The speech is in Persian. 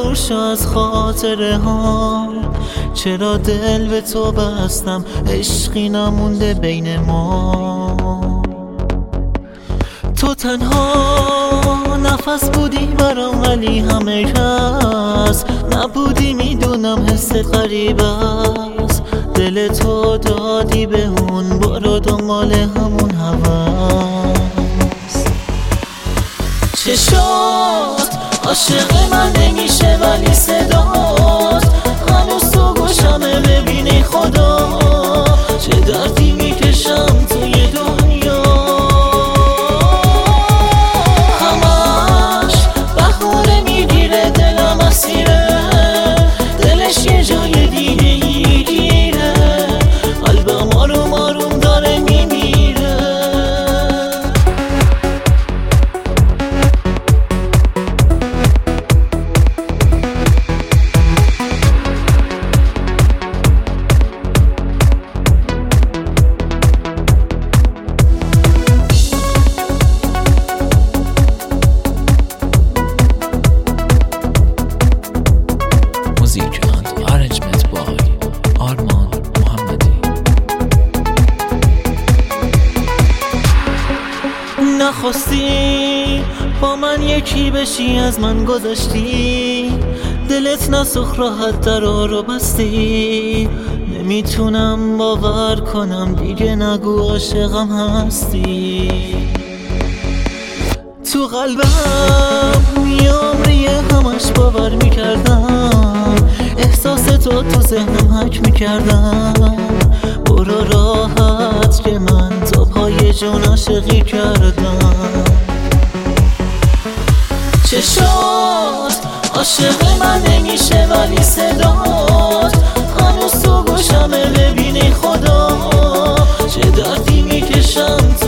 دور شو از خاطره ها. چرا دل به تو بستم، عشقی نمونده بین ما. تو تنها نفس بودی برام، ولی همه کس نبودی. میدونم حست غریب است، دل تو دادی به اون، برو دنبال همون هوس. چشات عاشق من نمیشه، ولی صدات هنوز تو گوشمه. ببینی خدا چه دردی میکشم توی دنیا. همش بخوره میگیره دلم اسیره، دلش یه جای دیگه ای گیره، قلبم آروم آروم داره میمیره. نخواستی با من یکی بشی، از من گذشتی، دلت نسوخت راحت درا رو بستی. نمیتونم باور کنم دیگه، نگو عاشقم هستی. تو قلبم یه عمری همش باور میکردم، احساس تو ذهنم حک میکردم. برو راحت که من تو پای جون عاشقی کردم. چشات عاشق من نمیشه، ولی صدات هنوز تو گوشمه. ببینی خدا چه دردی میکشم